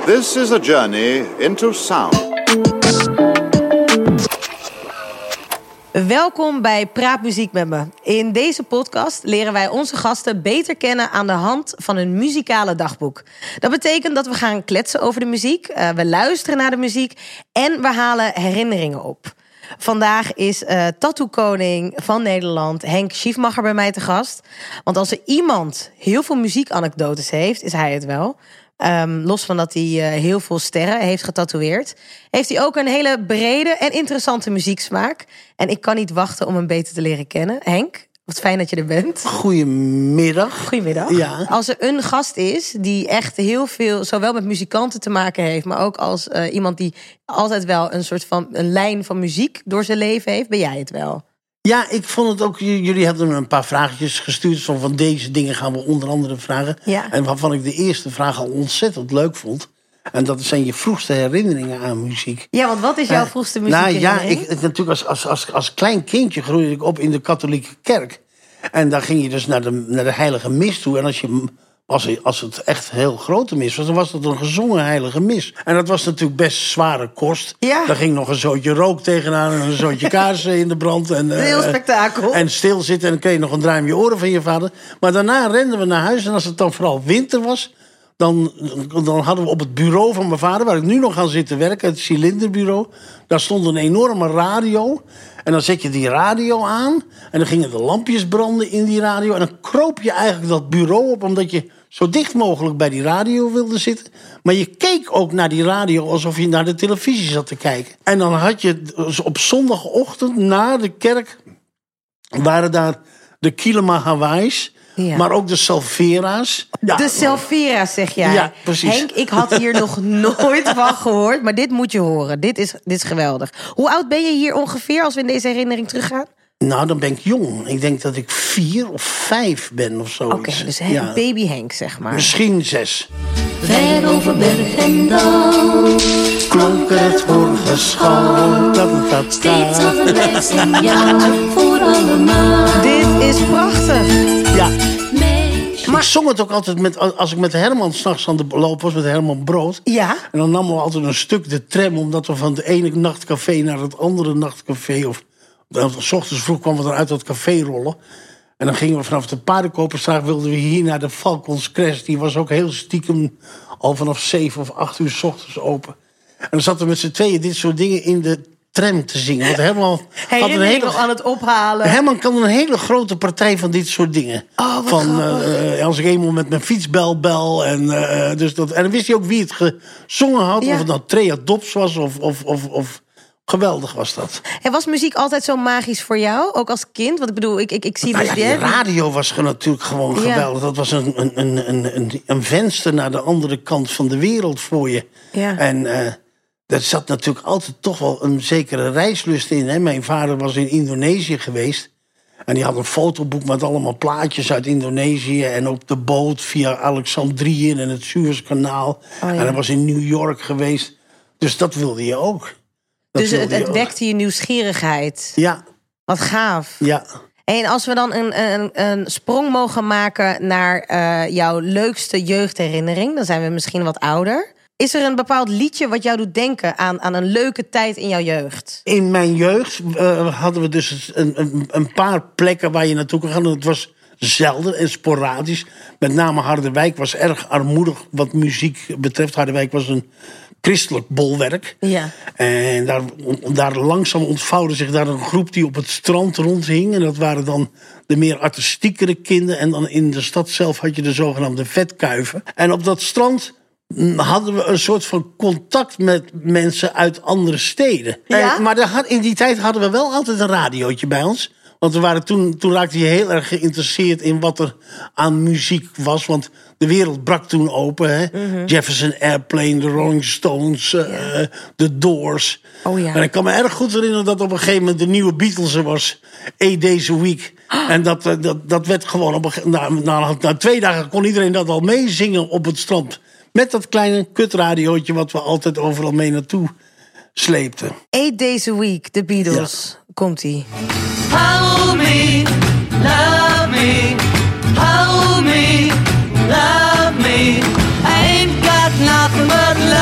This is a journey into sound. Welkom bij Praat Muziek met me. In deze podcast leren wij onze gasten beter kennen aan de hand van hun muzikale dagboek. Dat betekent dat we gaan kletsen over de muziek, we luisteren naar de muziek en we halen herinneringen op. Vandaag is tattoo-koning van Nederland Henk Schiefmacher bij mij te gast. Want als er iemand heel veel muziekanekdotes heeft, is hij het wel. Los van dat hij heel veel sterren heeft getatoeëerd, heeft hij ook een hele brede en interessante muzieksmaak. En ik kan niet wachten om hem beter te leren kennen. Henk, wat fijn dat je er bent. Goedemiddag. Goedemiddag. Ja. Als er een gast is die echt heel veel, zowel met muzikanten te maken heeft, maar ook als iemand die altijd wel een soort van een lijn van muziek door zijn leven heeft, ben jij het wel. Ja, ik vond het ook. Jullie hadden me een paar vraagjes gestuurd. Van deze dingen gaan we onder andere vragen. Ja. En waarvan ik de eerste vraag al ontzettend leuk vond. En dat zijn je vroegste herinneringen aan muziek. Ja, want wat is jouw vroegste muziekherinnering? Nou ja, ik natuurlijk als klein kindje groeide ik op in de katholieke kerk. En daar ging je dus naar de heilige mis toe. En als het echt heel grote mis was, dan was het een gezongen heilige mis. En dat was natuurlijk best zware kost. Ja. Daar ging nog een zootje rook tegenaan en een zootje kaarsen in de brand. En, een heel spektakel. En stilzitten en dan kreeg je nog een draai om je oren van je vader. Maar daarna renden we naar huis en als het dan vooral winter was, dan hadden we op het bureau van mijn vader, waar ik nu nog aan zit te werken, het cilinderbureau, daar stond een enorme radio. En dan zet je die radio aan en dan gingen de lampjes branden in die radio. En dan kroop je eigenlijk dat bureau op, omdat je zo dicht mogelijk bij die radio wilde zitten. Maar je keek ook naar die radio alsof je naar de televisie zat te kijken. En dan had je op zondagochtend na de kerk, waren daar de Kilema Hawaii's. Ja. Maar ook de Salvera's. Ja. De Salvera's, zeg jij. Ja, precies. Henk, ik had hier nog nooit van gehoord, maar dit moet je horen. Dit is geweldig. Hoe oud ben je hier ongeveer als we in deze herinnering teruggaan? Nou, dan ben ik jong. Ik denk dat ik 4 of 5 ben of zo. Oké, dus baby Henk, zeg maar. Misschien 6. Ver over berg en dal klonk het hoorgeschal. Steeds als een blij signaal voor allemaal. Dit is prachtig. Ja. Maar ik zong het ook altijd als ik met Herman 's nachts aan de loop was, met Herman Brood. Ja. En dan namen we altijd een stuk de tram, omdat we van het ene nachtcafé naar het andere nachtcafé, of 's ochtends vroeg kwamen we dan uit dat café rollen. En dan gingen we vanaf de Paardenkoperstraat, wilden we hier naar de Falcons Crest. Die was ook heel stiekem al vanaf 7 of 8 uur 's ochtends open. En dan zaten we met z'n tweeën dit soort dingen in de tram te zingen. Want Herman had een hele, aan het ophalen. Herman kan een hele grote partij van dit soort dingen. Oh, van als ik eenmaal met mijn fietsbel. En dan wist hij ook wie het gezongen had. Ja. Of het nou Trea Dobbs was of geweldig was dat. En was muziek altijd zo magisch voor jou? Ook als kind? Want ik bedoel, ik zie... Nou ja, die radio was natuurlijk gewoon geweldig. Dat was een venster naar de andere kant van de wereld voor je. Ja. En daar zat natuurlijk altijd toch wel een zekere reislust in. Hè? Mijn vader was in Indonesië geweest. En die had een fotoboek met allemaal plaatjes uit Indonesië. En op de boot via Alexandrië en het Suezkanaal. Oh, ja. En hij was in New York geweest. Dus dat wilde je ook. Dus het wekte je nieuwsgierigheid. Ja. Wat gaaf. Ja. En als we dan een sprong mogen maken naar jouw leukste jeugdherinnering, dan zijn we misschien wat ouder. Is er een bepaald liedje wat jou doet denken aan een leuke tijd in jouw jeugd? In mijn jeugd hadden we dus een paar plekken waar je naartoe kon gaan. Het was zelden en sporadisch. Met name Harderwijk was erg armoedig wat muziek betreft. Harderwijk was een christelijk bolwerk. Ja. En daar langzaam ontvouwde zich daar een groep die op het strand rondhing. En dat waren dan de meer artistiekere kinderen. En dan in de stad zelf had je de zogenaamde vetkuiven. En op dat strand hadden we een soort van contact met mensen uit andere steden. Ja? Maar in die tijd hadden we wel altijd een radiootje bij ons. Want we waren toen raakte je heel erg geïnteresseerd in wat er aan muziek was. Want de wereld brak toen open. Hè? Mm-hmm. Jefferson Airplane, de Rolling Stones, The Doors. Oh, ja. En ik kan me erg goed herinneren dat op een gegeven moment de nieuwe Beatles er was. 8 Days a Week. En dat werd gewoon na 2 dagen kon iedereen dat al meezingen op het strand. Met dat kleine kutradiootje wat we altijd overal mee naartoe sleepten. 8 Days a Week, de Beatles. Ja. Komt-ie. Hold me, love me, hold me, love me. I ain't got nothing but love.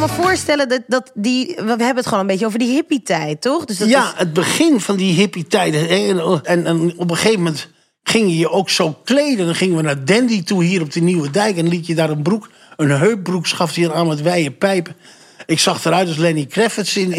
voorstellen dat die... We hebben het gewoon een beetje over die hippie-tijd, toch? Dus dat Ja, het begin van die hippie-tijden. En op een gegeven moment ging je je ook zo kleden. Dan gingen we naar Dandy toe, hier op de Nieuwe Dijk. En liet je daar een heupbroek, schafte je aan met wijde pijpen. Ik zag eruit als Lenny Kravitz in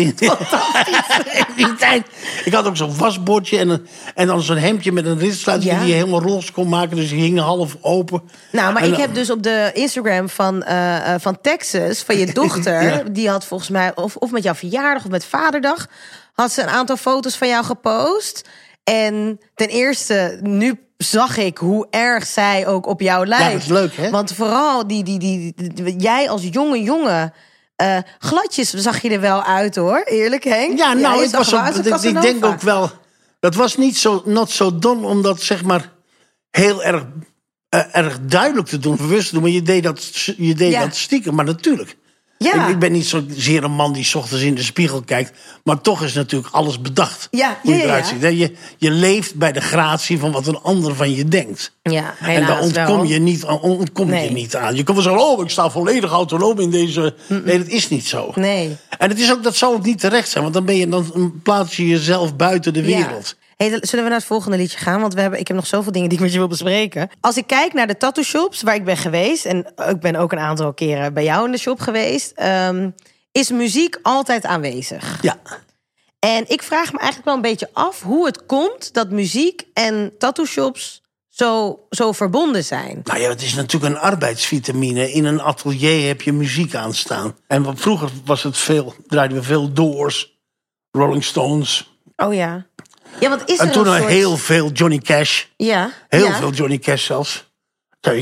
die tijd. Ik had ook zo'n wasbordje en dan zo'n hemdje met een ritsluiting die je helemaal roze kon maken. Dus die hing half open. Nou, maar ik heb dus op de Instagram van Texas, van je dochter... Ja. Die had volgens mij, of met jouw verjaardag of met Vaderdag... had ze een aantal foto's van jou gepost. En ten eerste, nu zag ik hoe erg zij ook op jou lijkt. Ja, dat is leuk, hè? Want vooral jij als jonge... gladjes zag je er wel uit, hoor. Eerlijk, Henk. Ja, nou, je ik zag was eruit als ik Casanova. denk ook wel... Dat was niet zo not so dom om dat, zeg maar, heel erg duidelijk te doen, bewust te doen. Maar je deed dat stiekem, maar natuurlijk. Ja. Ik ben niet zozeer een man die 's ochtends in de spiegel kijkt. Maar toch is natuurlijk alles bedacht. Ja, hoe je ja, eruit ja. ziet. Je leeft bij de gratie van wat een ander van je denkt. Ja, En daar helaas ontkom wel. je niet aan. Je kan wel zeggen, ik sta volledig autonoom in deze... Nee, dat is niet zo. Nee. En dat zou ook niet terecht zijn. Want dan plaats je jezelf buiten de wereld. Hey, zullen we naar het volgende liedje gaan? Want ik heb nog zoveel dingen die ik met je wil bespreken. Als ik kijk naar de tattoo shops waar ik ben geweest... en ik ben ook een aantal keren bij jou in de shop geweest... is muziek altijd aanwezig. Ja. En ik vraag me eigenlijk wel een beetje af hoe het komt... dat muziek en tattoo shops zo verbonden zijn. Nou ja, het is natuurlijk een arbeidsvitamine. In een atelier heb je muziek aanstaan. En vroeger draaiden we veel Doors, Rolling Stones. Oh ja. Ja, want is er En toen een soort... heel veel Johnny Cash. Ja. Heel veel Johnny Cash zelfs. Ja,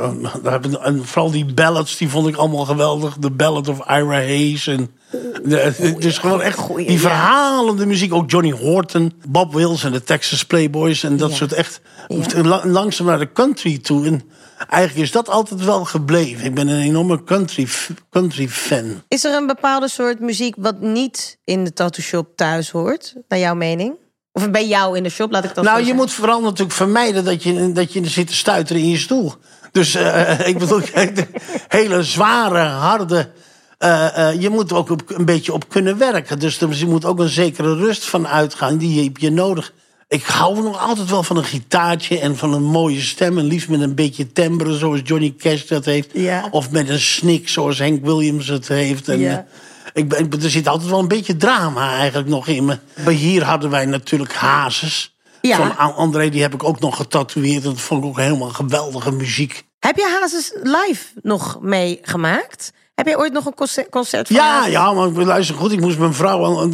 en vooral die ballads, die vond ik allemaal geweldig. The Ballad of Ira Hayes. Dus gewoon echt goeie, die ja. verhalende muziek. Ook Johnny Horton, Bob Wills en de Texas Playboys. En dat soort echt... Ja. Langzaam naar de country toe. En eigenlijk is dat altijd wel gebleven. Ik ben een enorme country fan. Is er een bepaalde soort muziek wat niet in de tattoo shop thuis hoort? Naar jouw mening? Of bij jou in de shop, laat ik dat Nou, zo je zeggen. moet vooral natuurlijk vermijden dat je zit te stuiteren in je stoel. Dus ik bedoel, hele zware, harde... je moet er ook een beetje op kunnen werken. Dus je moet ook een zekere rust van uitgaan. Die heb je nodig. Ik hou nog altijd wel van een gitaartje en van een mooie stem. En liefst met een beetje timbre, zoals Johnny Cash dat heeft. Ja. Of met een snik, zoals Hank Williams het heeft. En, Ja. er zit altijd wel een beetje drama eigenlijk nog in me. Maar hier hadden wij natuurlijk Hazes. Ja. Van André, die heb ik ook nog getatoeëerd. Dat vond ik ook helemaal geweldige muziek. Heb je Hazes live nog meegemaakt? Heb jij ooit nog een concert van Ja, Hazes? ja, maar luister goed. Ik moest mijn vrouw,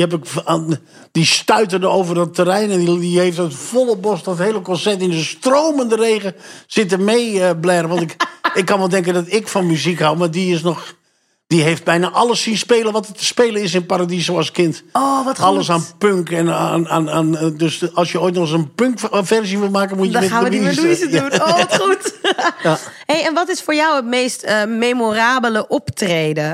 die stuiterde over dat terrein. En die heeft het volle bos, dat hele concert in de stromende regen zitten meeblaren. Want ik kan wel denken dat ik van muziek hou, maar die heeft bijna alles zien spelen wat er te spelen is in Paradiso als kind. Oh, wat goed. Alles aan punk en dus als je ooit nog eens een punkversie wil maken, moet je Dan met gaan we die met Louise Ja. doen. Oh, wat goed. Ja. Hey, en wat is voor jou het meest memorabele optreden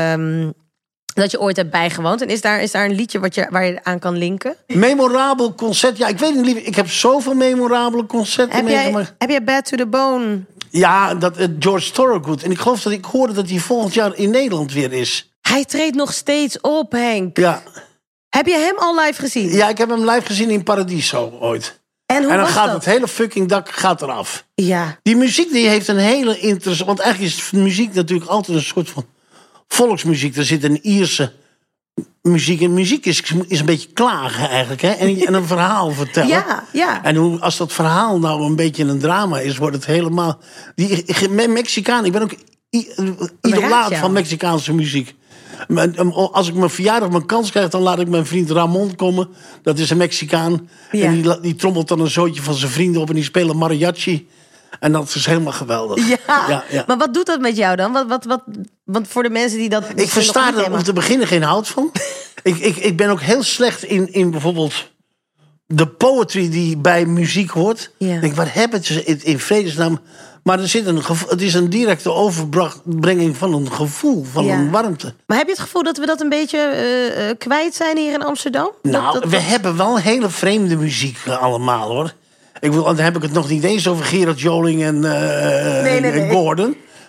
dat je ooit hebt bijgewoond? En is daar een liedje waar je aan kan linken? Memorabel concert. Ja, ik weet het niet. Ik heb zoveel memorabele concerten meegemaakt. Heb jij Bad to the Bone? Ja, George Thorogood. En ik geloof dat ik hoorde dat hij volgend jaar in Nederland weer is. Hij treedt nog steeds op, Henk. Ja, Heb je hem al live gezien? ja, ik heb hem live gezien in Paradiso ooit. En hoe En dan was gaat dat? het hele fucking dak eraf. Ja. Die muziek die heeft een hele interessante... Want eigenlijk is muziek natuurlijk altijd een soort van volksmuziek. Er zit een Ierse muziek. En muziek is een beetje klagen eigenlijk. Hè? En een verhaal vertellen. Ja, ja. En als dat verhaal nou een beetje een drama is, wordt het helemaal... Mexicaan, ik ben ook idolaat jou. van Mexicaanse muziek. Als ik mijn verjaardag mijn kans krijg, dan laat ik mijn vriend Ramon komen. Dat is een Mexicaan. Ja. En die trommelt dan een zootje van zijn vrienden op en die spelen mariachi. En dat is helemaal geweldig. Ja. Maar wat doet dat met jou dan? Want voor de mensen die dat... Ik versta er om te beginnen geen hout van. ik ben ook heel slecht in bijvoorbeeld de poetry die bij muziek hoort. Ja. Ik denk, wat hebben ze in vredesnaam? Maar het is een directe overbrenging van een gevoel, van een warmte. Maar heb je het gevoel dat we dat een beetje kwijt zijn hier in Amsterdam? We hebben wel hele vreemde muziek allemaal, hoor. Dan heb ik het nog niet eens over Gerard Joling en Nee. Gordon.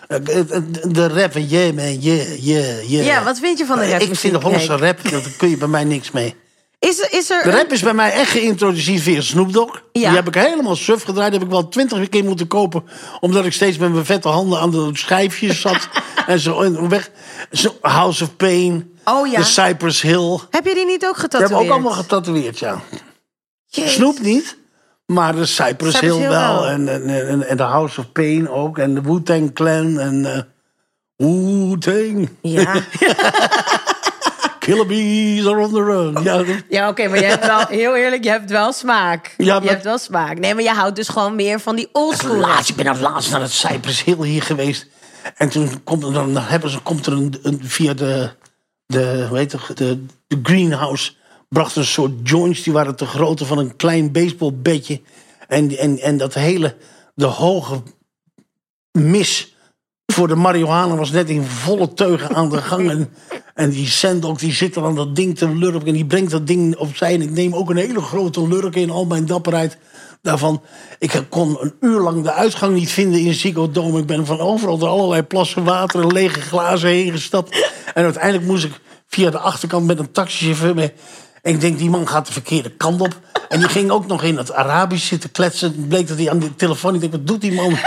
De rap, yeah man, yeah. Ja, wat vind je van de rapmuziek? Ik vind de Hollandse Henk? rap, daar kun je bij mij niks mee. Is er De rap is bij mij echt geïntroduceerd via Snoop Dogg. Ja. Die heb ik helemaal suf gedraaid. Die heb ik wel 20 keer moeten kopen. Omdat ik steeds met mijn vette handen aan de schijfjes zat. En zo weg. House of Pain. Oh ja. De Cypress Hill. Heb je die niet ook Die getatoeëerd? hebben ook allemaal getatoeëerd, ja. Jezus. Snoop niet. Maar de Cypress Hill Hill wel. wel. En de House of Pain ook. En de Wu-Tang Clan. En Wu-Tang. Ja, Killer bees are on the run. Ja, ja oké, maar je hebt wel, heel eerlijk, je hebt wel smaak. Ja, Je maar- hebt wel smaak. Nee, maar je houdt dus gewoon meer van die oldschool rap. Ik ben laatst naar het Cypress Hill hier geweest. En toen komt er een via de hoe heet het, de greenhouse bracht een soort joints. Die waren te grootte van een klein baseballbedje. En dat de hoge mis voor de marihuana was net in volle teugen aan de gang. En die Sandok die zit er aan dat ding te lurken. En die brengt dat ding opzij. En ik neem ook een hele grote lurk in al mijn dapperheid daarvan. Ik kon een uur lang de uitgang niet vinden in Ziggo Dome. Ik ben van overal door allerlei plassen water en lege glazen heen gestapt. En uiteindelijk moest ik via de achterkant met een taxichauffeur mee. En ik denk, die man gaat de verkeerde kant op. En die ging ook nog in het Arabisch zitten kletsen. Het bleek dat hij aan de telefoon... Ik denk, wat doet die man?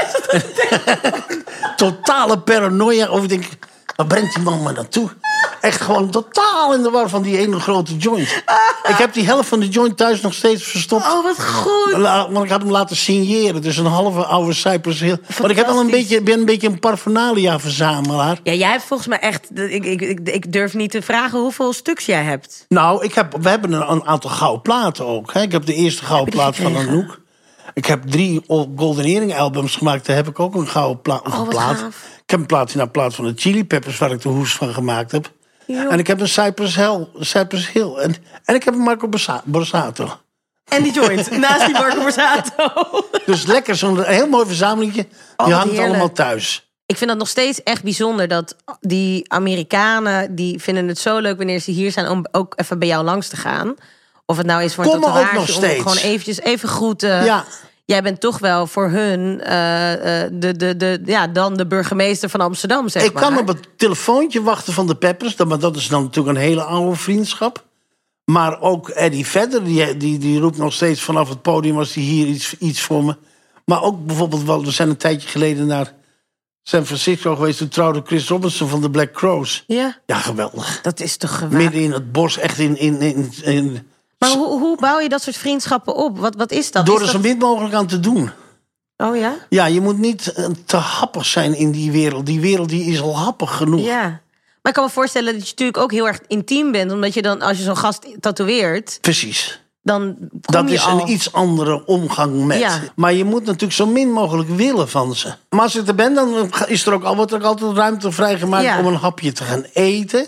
Totale paranoia. Of ik denk, waar brengt die man maar naartoe? Echt gewoon totaal in de war van die ene grote joint. Ik heb die helft van de joint thuis nog steeds verstopt. Oh, wat goed. Want ik had hem laten signeren. Dus een halve oude Cypress Hill. Maar ik heb wel ben een beetje een paraphernalia-verzamelaar. Ja, jij hebt volgens mij echt... Ik durf niet te vragen hoeveel stuks jij hebt. Nou, we hebben een aantal gouden platen ook. Hè. Ik heb de eerste gouden plaat van Anouk. Ik heb 3 Golden Earring albums gemaakt. Daar heb ik ook een gouden plaat. wat plaat. gaaf. Ik heb een plaat van de Chili Peppers... waar ik de hoes van gemaakt heb. Joh. En ik heb een Cypress Hill. En ik heb een Marco Borsato. En die joint, naast die Marco Borsato. Dus lekker, zo'n heel mooi verzamelingje. Die wat hangt heerlijk. allemaal thuis. Ik vind dat nog steeds echt bijzonder dat die Amerikanen... die vinden het zo leuk wanneer ze hier zijn om ook even bij jou langs te gaan. Of het nou is voor een Komen ook tatoeage, nog steeds. om gewoon eventjes even groeten. Ja. Jij bent toch wel voor hun dan de burgemeester van Amsterdam, zeg Ik maar. kan op het telefoontje wachten van de Peppers. Maar dat is dan natuurlijk een hele oude vriendschap. Maar ook Eddie Vedder, die roept nog steeds vanaf het podium... als hij hier iets voor me. Maar ook bijvoorbeeld, we zijn een tijdje geleden naar San Francisco geweest... toen trouwde Chris Robinson van de Black Crowes. Ja, Ja, geweldig. dat is toch geweldig. Midden in het bos, echt in Maar hoe bouw je dat soort vriendschappen op? Wat is dat? door Is er zo dat... min mogelijk aan te doen. Oh ja? Ja, je moet niet te happig zijn in die wereld. Die wereld die is al happig genoeg. Ja. Maar ik kan me voorstellen dat je natuurlijk ook heel erg intiem bent. Omdat je dan, als je zo'n gast tatoeëert, Precies. dan kom Dat je is al... een iets andere omgang met. Ja. Maar je moet natuurlijk zo min mogelijk willen van ze. Maar als ik er ben, dan wordt er ook altijd ruimte vrijgemaakt... Ja. om een hapje te gaan eten.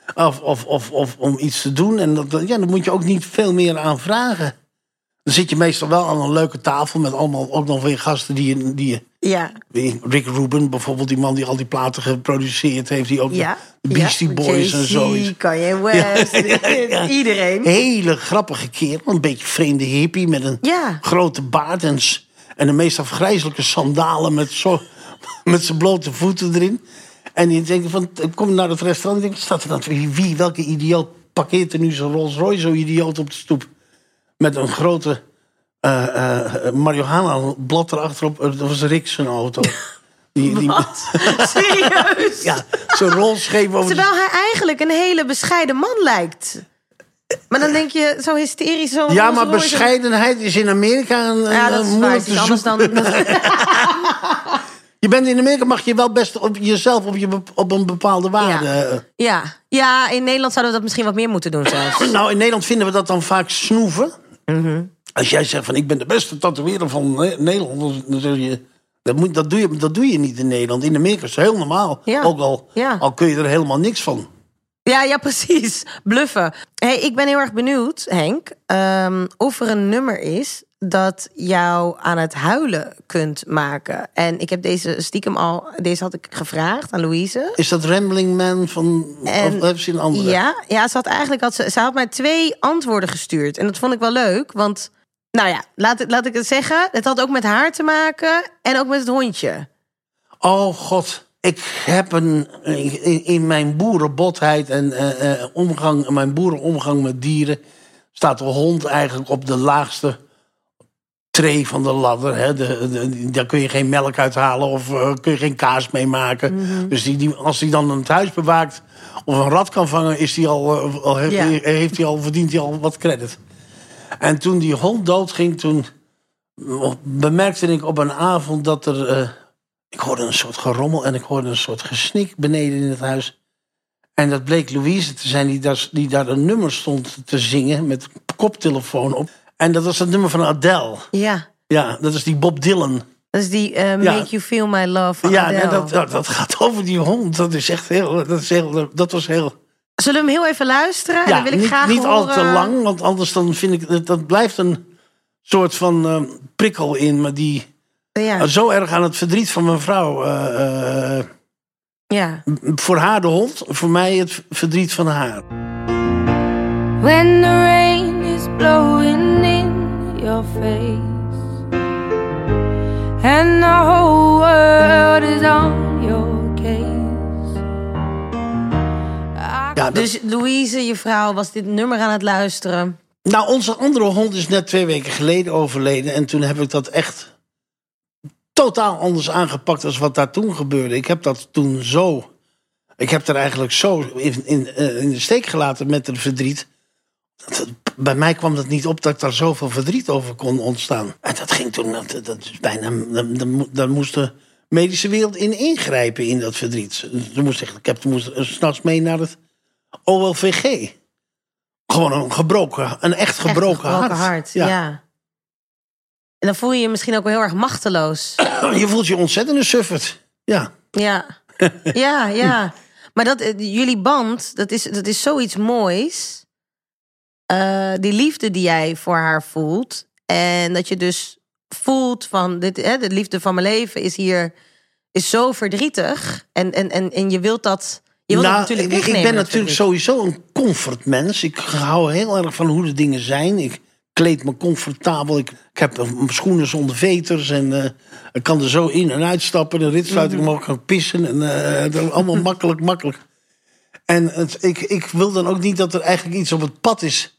Of om iets te doen. En dan moet je ook niet veel meer aan vragen. Dan zit je meestal wel aan een leuke tafel... met allemaal ook nog weer gasten die Ja. Rick Rubin bijvoorbeeld, die man die al die platen geproduceerd heeft... die ook Ja. de Beastie Boys en zo is. Kanye West, Ja. iedereen. Hele grappige kerel, een beetje vreemde hippie... met een Ja. grote baard en de meest afgrijzelijke sandalen... met zijn blote voeten erin. En die denken van, ik kom naar het restaurant en denk, staat er dan welke idioot parkeert er nu zo'n Rolls Royce, zo idioot op de stoep? Met een grote marihuana-blad erachterop. Dat was Rick zijn auto. Wat? Serieus? Ja, zo'n rolscheep over Terwijl hij eigenlijk een hele bescheiden man lijkt. Maar dan denk je, zo hysterisch... Zo Ja, maar Rolls Royce. bescheidenheid is in Amerika Ja, dat is waar. moeilijk Het is te anders zoeken. dan... Je bent in Amerika, mag je wel best jezelf op een bepaalde waarde... Ja, in Nederland zouden we dat misschien wat meer moeten doen zelfs. Nou, in Nederland vinden we dat dan vaak snoeven. Als jij zegt van, ik ben de beste tatoeëerder van Nederland... dan zeg je, dat doe je niet in Nederland. In Amerika is het heel normaal. Ja. Ook al kun je er helemaal niks van. Ja, precies. Bluffen. Hey, ik ben heel erg benieuwd, Henk, of er een nummer is dat jou aan het huilen kunt maken. En ik heb deze had ik gevraagd aan Louise. Is dat Rambling Man van... of heeft ze een andere? Ja, ze had mij 2 antwoorden gestuurd. En dat vond ik wel leuk, want... Nou ja, laat ik het zeggen. Het had ook met haar te maken en ook met het hondje. Oh, god. Ik heb in mijn boerenbotheid en mijn boerenomgang met dieren... staat de hond eigenlijk op de laagste tree van de ladder. Hè. Daar kun je geen melk uithalen of kun je geen kaas mee maken. Mm-hmm. Dus als hij dan het huis bewaakt of een rat kan vangen... verdient hij al wat credit. En toen die hond doodging, toen bemerkte ik op een avond dat er... ik hoorde een soort gerommel en ik hoorde een soort gesnik beneden in het huis. En dat bleek Louise te zijn die daar een nummer stond te zingen... met koptelefoon op. En dat was het nummer van Adele. Ja. Ja, dat is die Bob Dylan. Dat is die Make You Feel My Love van Adele. Ja, dat gaat over die hond. Dat is echt dat was heel... Zullen we hem heel even luisteren? Ja, dan wil ik graag niet horen... al te lang, want anders dan vind ik... Dat blijft een soort van prikkel in, maar die... zo erg aan het verdriet van mijn vrouw... voor haar de hond, voor mij het verdriet van haar. When the rain is blowing in your face and the whole world is on your case. Dus Louise, je vrouw, was dit nummer aan het luisteren? Nou, onze andere hond is net 2 weken geleden overleden. En toen heb ik dat echt totaal anders aangepakt als wat daar toen gebeurde. Ik heb dat toen zo... Ik heb er eigenlijk zo in de steek gelaten met het verdriet. Bij mij kwam het niet op dat ik daar zoveel verdriet over kon ontstaan. En dat ging toen... Dat is bijna... Daar moest de medische wereld in ingrijpen in dat verdriet. Toen moest ik moest 's nachts mee naar het OLVG. Gewoon een echt gebroken hart. Ja. En dan voel je je misschien ook wel heel erg machteloos. Je voelt je ontzettend een sufferd. Ja. Ja. Maar jullie band, dat is zoiets moois. Die liefde die jij voor haar voelt. En dat je dus voelt van... de liefde van mijn leven is zo verdrietig. En je wilt dat... Je wilt dat natuurlijk wegnemen. Ik ben natuurlijk sowieso een comfortmens. Ik hou heel erg van hoe de dingen zijn. Ik kleed me comfortabel. Ik heb schoenen zonder veters. En ik kan er zo in en uitstappen. De ritsluiting mag gaan pissen. En allemaal makkelijk. En ik wil dan ook niet dat er eigenlijk iets op het pad is...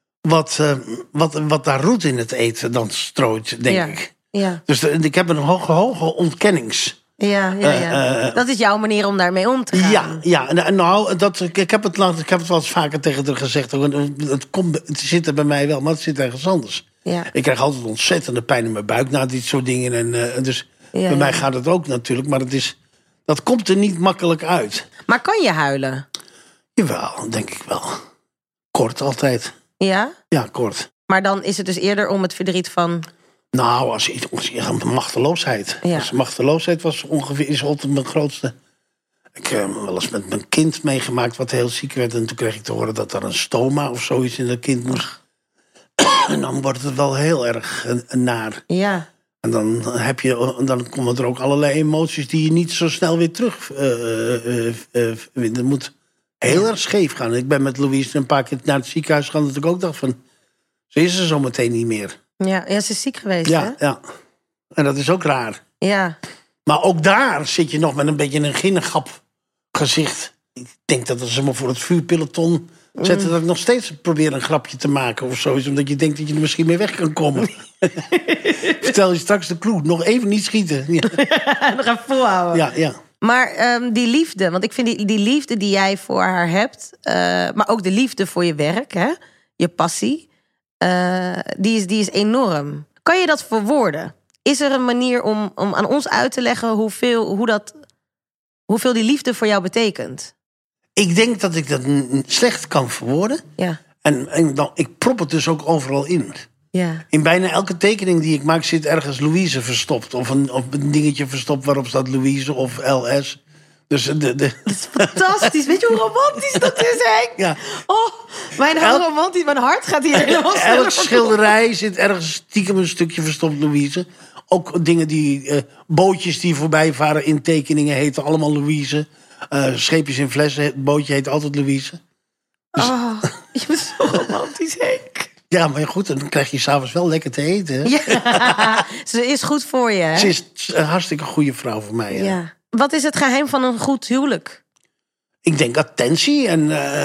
wat daar roet in het eten dan strooit, denk ik. Ja. Dus ik heb een hoge ontkennings... Ja. Dat is jouw manier om daarmee om te gaan. Ja. Nou, ik heb het wel eens vaker tegen haar gezegd. Het zit er bij mij wel, maar het zit ergens anders. Ja. Ik krijg altijd ontzettende pijn in mijn buik na dit soort dingen. Dus bij mij gaat het ook natuurlijk. Maar dat komt er niet makkelijk uit. Maar kan je huilen? Jawel, denk ik wel. Kort altijd. Ja? Ja, kort. Maar dan is het dus eerder om het verdriet van... Nou, als je machteloosheid. Ja. Machteloosheid is altijd mijn grootste. Ik heb wel eens met mijn kind meegemaakt wat heel ziek werd. En toen kreeg ik te horen dat er een stoma of zoiets in dat kind moest. En dan wordt het wel heel erg naar. Ja. En dan komen er ook allerlei emoties die je niet zo snel weer terug dat moet heel erg scheef gaan. Ik ben met Louise een paar keer naar het ziekenhuis gegaan. Dat ik ook dacht van, ze is er zo meteen niet meer. Ja, ze is ziek geweest, hè? Ja. En dat is ook raar. Ja. Maar ook daar zit je nog met een beetje een ginnegap gezicht. Ik denk dat als ze me voor het vuurpeloton zetten... dat ik nog steeds probeer een grapje te maken of zoiets. Omdat je denkt dat je er misschien mee weg kan komen. Vertel je straks de clue. Nog even niet schieten. Ja. Nog even volhouden. Ja. Maar die liefde, want ik vind die liefde die jij voor haar hebt... maar ook de liefde voor je werk, hè? Je passie... die is enorm. Kan je dat verwoorden? Is er een manier om aan ons uit te leggen hoeveel die liefde voor jou betekent? Ik denk dat ik dat slecht kan verwoorden. Ja. En dan, ik prop het dus ook overal in. Ja. In bijna elke tekening die ik maak zit ergens Louise verstopt. Of een dingetje verstopt waarop staat Louise of LS. Dus dat is fantastisch. Weet je hoe romantisch dat is, Henk? Ja. Oh, mijn hart gaat hier helemaal sneller. Elk schilderij zit ergens stiekem een stukje verstopt Louise. Ook dingen bootjes die voorbij varen in tekeningen heten allemaal Louise. Scheepjes in flessen, het bootje heet altijd Louise. Dus... Oh, je bent zo romantisch, Henk. Ja, maar goed, dan krijg je s'avonds wel lekker te eten. Hè? Ja, ze is goed voor je, hè? Ze is een hartstikke goede vrouw voor mij. Hè? Wat is het geheim van een goed huwelijk? Ik denk attentie en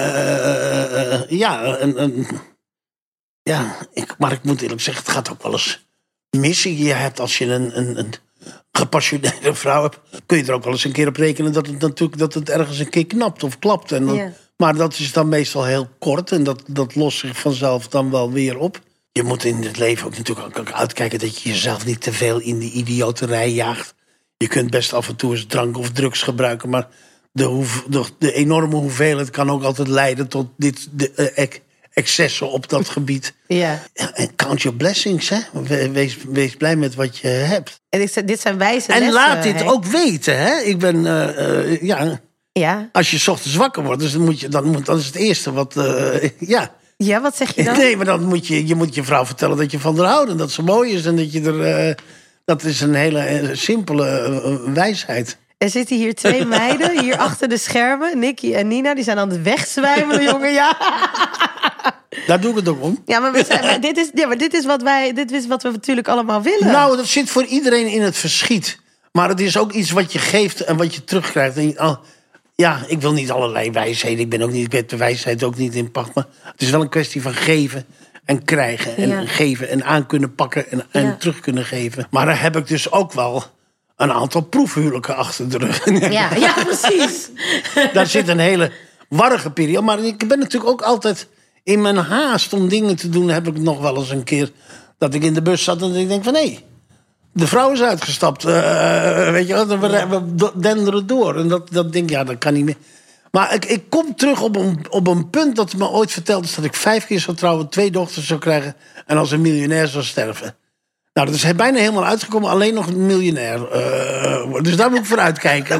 maar ik moet eerlijk zeggen, het gaat ook wel eens mis. Je hebt als je een gepassioneerde vrouw hebt, kun je er ook wel eens een keer op rekenen dat het ergens een keer knapt of klapt. En dan, maar dat is dan meestal heel kort en dat lost zich vanzelf dan wel weer op. Je moet in het leven ook natuurlijk ook uitkijken dat je jezelf niet te veel in de idioterij jaagt. Je kunt best af en toe eens drank of drugs gebruiken, maar de enorme hoeveelheid kan ook altijd leiden tot excessen op dat gebied. Ja. En count your blessings, hè. Wees blij met wat je hebt. En dit zijn wijze lessen. En laat dit ook weten, hè. Ik ben, Ja. Als je 's ochtends wakker wordt, dus dan is het eerste wat, Ja, wat zeg je dan? Nee, maar dan moet je vrouw vertellen dat je van haar houdt en dat ze mooi is en dat je er... dat is een hele simpele wijsheid. Er zitten hier 2 meiden, hier achter de schermen. Nicky en Nina, die zijn aan het wegzwijmelen, jongen. Ja. Daar doe ik het ook om. Ja, maar dit is wat we natuurlijk allemaal willen. Nou, dat zit voor iedereen in het verschiet. Maar het is ook iets wat je geeft en wat je terugkrijgt. En ik wil niet allerlei wijsheden. Ik heb de wijsheid ook niet in pacht. Maar het is wel een kwestie van geven en krijgen. En geven en aan kunnen pakken en terug kunnen geven. Maar daar heb ik dus ook wel een aantal proefhuwelijken achter de rug. Ja, precies. Daar zit een hele warrige periode. Maar ik ben natuurlijk ook altijd in mijn haast om dingen te doen. Heb ik nog wel eens een keer dat ik in de bus zat en ik denk van hé, de vrouw is uitgestapt. Weet je wat, we denderen door. En dat denk ik, dat kan niet meer. Maar ik kom terug op een punt dat me ooit verteld is dat ik 5 keer zou trouwen, 2 dochters zou krijgen en als een miljonair zou sterven. Nou, dat is bijna helemaal uitgekomen, alleen nog een miljonair. Dus daar moet ik voor uitkijken.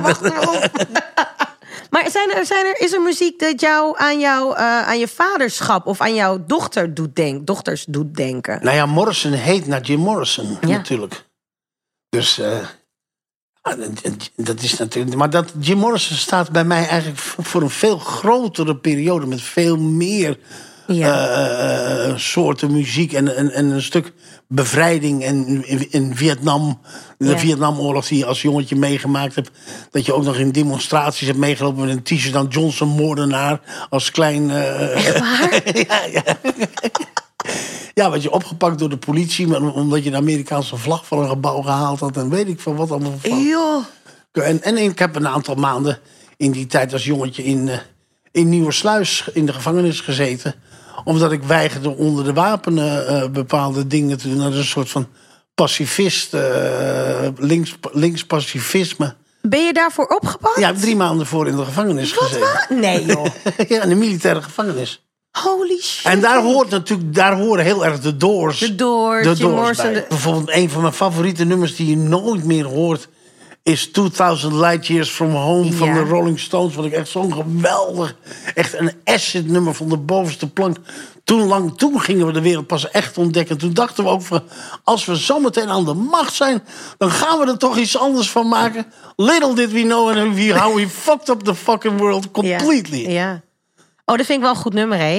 Maar is er muziek dat jou aan je vaderschap of aan jouw dochters doet denken? Nou ja, Morrison heet naar Jim Morrison, natuurlijk. Dus dat is natuurlijk... Maar Jim Morrison staat bij mij eigenlijk voor een veel grotere periode met veel meer soorten muziek en een stuk bevrijding in Vietnam. De Vietnamoorlog die je als jongetje meegemaakt hebt. Dat je ook nog in demonstraties hebt meegelopen met een t-shirt aan Johnson moordenaar. Als klein... Echt waar? Ja, werd je opgepakt door de politie omdat je de Amerikaanse vlag van een gebouw gehaald had. En weet ik van wat allemaal. En ik heb een aantal maanden in die tijd als jongetje in Nieuwersluis in de gevangenis gezeten. Omdat ik weigerde onder de wapenen bepaalde dingen te doen. Dat is een soort van pacifist, links pacifisme. Ben je daarvoor opgepakt? Ja, 3 maanden voor in de gevangenis gezeten. Nee, joh. Ja, in de militaire gevangenis. Holy shit. En daar horen heel erg de Doors. De Doors bij. Bijvoorbeeld een van mijn favoriete nummers die je nooit meer hoort is 2000 Light Years From Home van de Rolling Stones. Wat ik echt zo'n geweldig, echt een acid nummer van de bovenste plank. Toen gingen we de wereld pas echt ontdekken. Toen dachten we ook van, als we zometeen aan de macht zijn, dan gaan we er toch iets anders van maken. Little did we know how we fucked up the fucking world completely. Ja. Oh, dat vind ik wel een goed nummer, hè?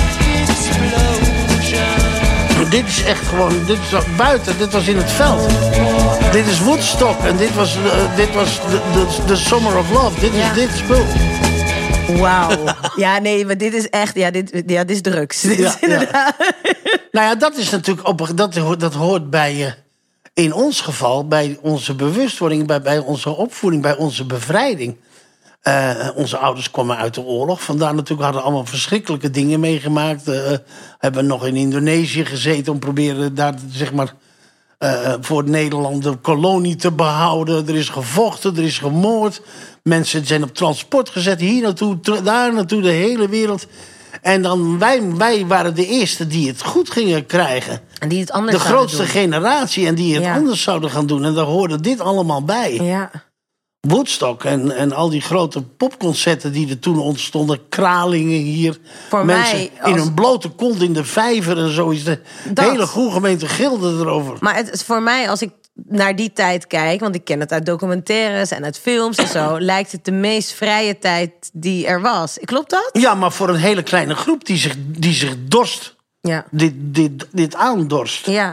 Dit is echt gewoon, dit is buiten, dit was in het veld. Dit is Woodstock en dit was the Summer of Love. Dit is dit spul. Wauw. Ja, nee, maar dit is echt, dit is drugs. Dit is inderdaad. Nou ja, dat is natuurlijk, dat hoort bij in ons geval, bij onze bewustwording, bij onze opvoeding, bij onze bevrijding. Onze ouders kwamen uit de oorlog. Vandaar natuurlijk hadden allemaal verschrikkelijke dingen meegemaakt. Hebben nog in Indonesië gezeten om proberen daar zeg maar voor Nederland de kolonie te behouden. Er is gevochten, er is gemoord. Mensen zijn op transport gezet, hier naartoe, daar naartoe, de hele wereld. En dan wij waren de eerste die het goed gingen krijgen. En die het anders de grootste generatie en die het anders zouden gaan doen. En daar hoorde dit allemaal bij. Ja. Woodstock en al die grote popconcerten die er toen ontstonden. Kralingen hier. Voor mensen mij in hun blote kont in de vijver en zo. Is de hele goede gemeente gilde erover. Maar het is voor mij, als ik naar die tijd kijk, want ik ken het uit documentaires en uit films en zo, lijkt het de meest vrije tijd die er was. Klopt dat? Ja, maar voor een hele kleine groep die zich dorst. Ja. Dit aandorst. Ja.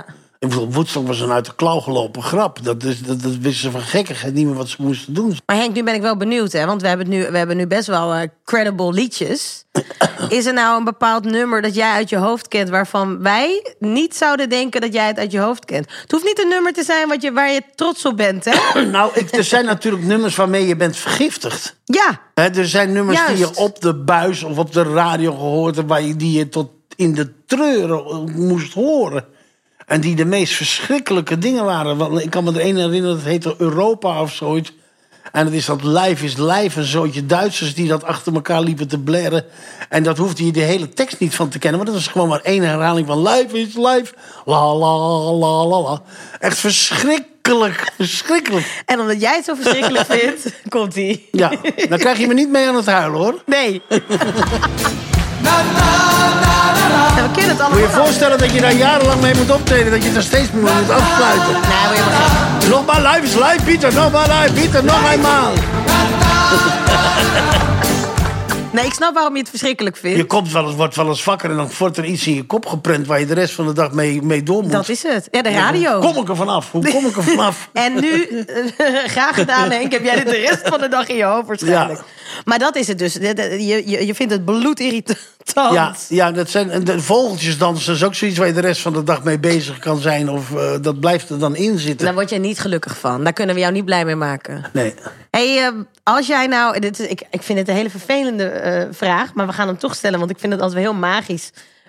Ik bedoel, Woodstock was een uit de klauw gelopen grap. Dat wisten ze van gekkigheid niet meer wat ze moesten doen. Maar Henk, nu ben ik wel benieuwd, hè? Want we hebben nu best wel credible liedjes. Is er nou een bepaald nummer dat jij uit je hoofd kent, waarvan wij niet zouden denken dat jij het uit je hoofd kent? Het hoeft niet een nummer te zijn waar je trots op bent, hè? Nou, er zijn natuurlijk nummers waarmee je bent vergiftigd. Ja. Er zijn nummers Juist. die je op de buis of op de radio gehoord hebt, die je tot in de treuren moest horen. En die de meest verschrikkelijke dingen waren. Want ik kan me er één herinneren, dat heette Europa of zoiets. En het is dat Life is Life, een zootje Duitsers die dat achter elkaar liepen te blaren. En dat hoefde je de hele tekst niet van te kennen. Want dat was gewoon maar één herhaling van Life is Life. La la la la la. Echt verschrikkelijk, verschrikkelijk. En omdat jij het zo verschrikkelijk vindt, komt-ie. Ja, dan krijg je me niet mee aan het huilen, hoor. Nee. We kennen het allemaal. Moet je je voorstellen dat je daar jarenlang mee moet optreden, dat je daar steeds meer moet afsluiten. Nee, wil je maar gek. Nog maar live is live, Pieter. Nog maar live, Pieter. Nog eenmaal. Nee, ik snap waarom je het verschrikkelijk vindt. Je komt wordt wel eens wakker en dan wordt er iets in je kop geprent waar je de rest van de dag mee door moet. Dat is het. Ja, de radio. Hoe kom ik er vanaf? Hoe kom ik er vanaf? En nu, graag gedaan Henk, heb jij dit de rest van de dag in je hoofd waarschijnlijk. Ja. Maar dat is het dus. Je vindt het bloedirritant. Ja, dat zijn de vogeltjesdansen. Dat is ook zoiets waar je de rest van de dag mee bezig kan zijn. Of dat blijft er dan in zitten. Daar word je niet gelukkig van. Daar kunnen we jou niet blij mee maken. Nee. Hey, als jij nou... Ik vind het een hele vervelende vraag, maar we gaan hem toch stellen, want ik vind het altijd wel heel magisch.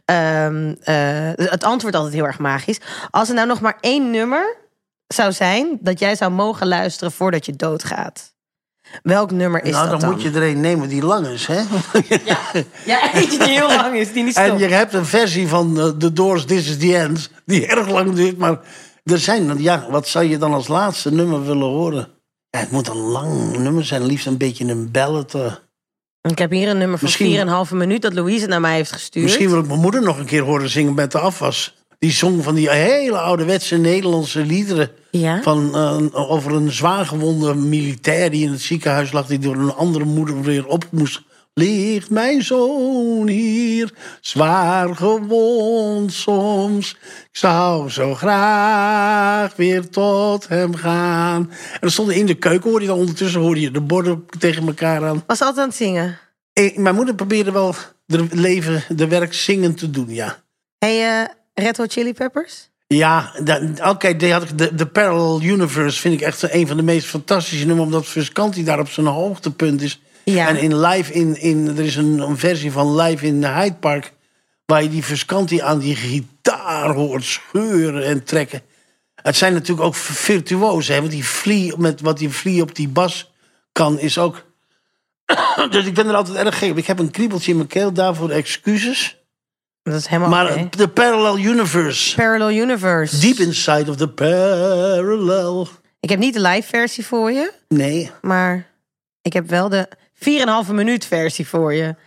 Het antwoord altijd heel erg magisch. Als er nou nog maar 1 nummer zou zijn dat jij zou mogen luisteren voordat je doodgaat. Welk nummer is dat dan? Dan moet je er een nemen die lang is, hè? Ja, eentje die heel lang is, die niet stopt. En je hebt een versie van The Doors, This is the End, die erg lang duurt. Maar er zijn, wat zou je dan als laatste nummer willen horen? Ja, het moet een lang nummer zijn, liefst een beetje een ballad. Ik heb hier een nummer van 4,5 minuut dat Louise naar mij heeft gestuurd. Misschien wil ik mijn moeder nog een keer horen zingen met de afwas. Die zong van die hele ouderwetse Nederlandse liederen. Ja? Over een zwaargewonde militair die in het ziekenhuis lag, die door een andere moeder weer op moest. Ligt mijn zoon hier, zwaar gewond soms. Ik zou zo graag weer tot hem gaan. En dan stonden in de keuken, hoorde je de borden tegen elkaar aan. Was altijd aan het zingen? Mijn moeder probeerde wel de werk zingen te doen, ja. Hey, Red Hot Chili Peppers? Ja, oké, de Parallel Universe vind ik echt een van de meest fantastische nummers, omdat Visconti daar op zijn hoogtepunt is. Ja. En er is een versie van Live in Hyde Park, waar je die Visconti aan die gitaar hoort scheuren en trekken. Het zijn natuurlijk ook virtuozen, hè, want die Flea op die bas kan, is ook... Dus ik ben er altijd erg gek op. Ik heb een kriebeltje in mijn keel, daarvoor excuses. Dat is helemaal Maar oké. de Parallel Universe. Parallel Universe. Deep inside of the parallel. Ik heb niet de live versie voor je, Nee. maar ik heb wel de 4,5 minuut versie voor je.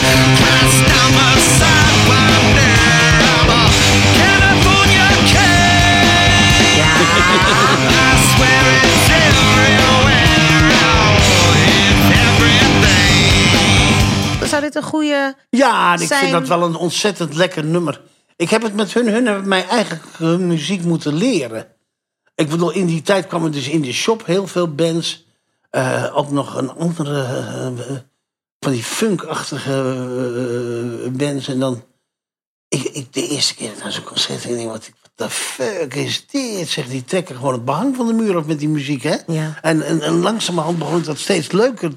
Zou dit een goede... Ja, ik zijn... vind dat wel een ontzettend lekker nummer. Ik heb het met hun hebben mij eigenlijk hun muziek moeten leren. Ik bedoel, in die tijd kwamen dus in de shop heel veel bands. Ook nog een andere van die funkachtige bands. En dan, de eerste keer naar zo'n concert, ik denk, wat de fuck is dit? Zeg, die trekken gewoon het behang van de muur af met die muziek, hè? Ja. En langzamerhand begon dat steeds leuker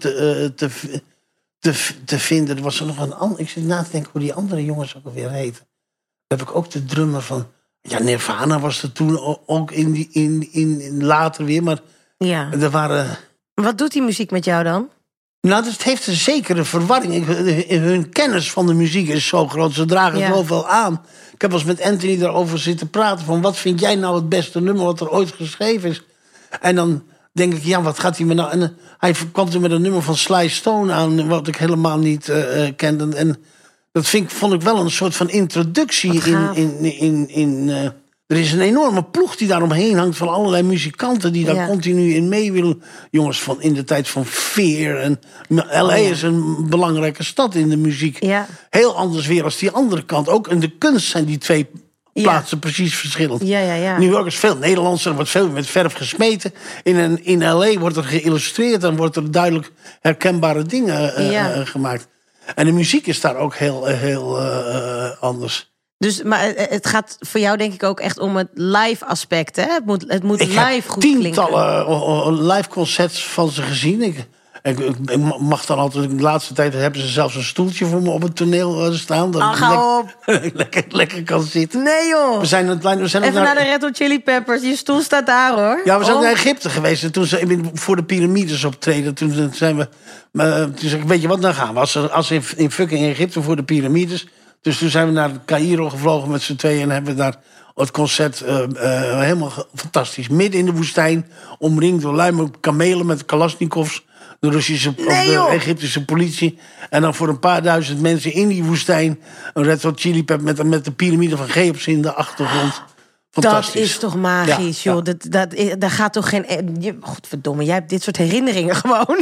te vinden. Er was er nog een ander. Ik zit na te denken hoe die andere jongens ook alweer heten. Heb ik ook de drummer van... Ja, Nirvana was er toen ook in later weer. Maar Ja. er waren... Wat doet die muziek met jou dan? Nou, het heeft een zekere verwarring. Hun kennis van de muziek is zo groot. Ze dragen zoveel aan. Ik heb wel eens met Anthony daarover zitten praten. Van wat vind jij nou het beste nummer wat er ooit geschreven is? En dan denk ik, ja, wat gaat hij me nou... En hij kwam toen met een nummer van Sly Stone aan, wat ik helemaal niet kende. En dat vond ik wel een soort van introductie in er is een enorme ploeg die daaromheen hangt van allerlei muzikanten die daar continu in mee willen. Jongens van in de tijd van Fear. En L.A. is een belangrijke stad in de muziek. Ja. Heel anders weer als die andere kant. Ook in de kunst zijn die twee plaatsen precies verschillend. Ja. New York is veel Nederlandser, er wordt veel met verf gesmeten. In L.A. wordt er geïllustreerd en wordt er duidelijk herkenbare dingen gemaakt. En de muziek is daar ook heel anders. Dus, maar het gaat voor jou denk ik ook echt om het live aspect, hè? Het moet Ik live heb goed klinken. tientallen live concerts van ze gezien. Ik mag dan altijd, de laatste tijd hebben ze zelfs een stoeltje voor me op het toneel staan. Dat ik Hou op. lekker kan zitten. Nee joh. We zijn Even naar de Red Hot Chili Peppers. Je stoel staat daar hoor. Ja, we zijn naar Egypte geweest. En toen ze voor de piramides optreden. Toen zijn we. Toen zei ik, weet je wat, dan gaan we. Als in fucking Egypte voor de piramides. Dus toen zijn we naar Caïro gevlogen met z'n tweeën. En hebben we daar het concert helemaal fantastisch. Midden in de woestijn. Omringd door luime kamelen met kalasnikovs. De Russische of de Egyptische politie. En dan voor een paar duizend mensen in die woestijn. Een Red Hot Chili Pepper met de piramide van Cheops in de achtergrond. Fantastisch. Dat is toch magisch, joh. Daar gaat toch geen... Godverdomme, jij hebt dit soort herinneringen gewoon.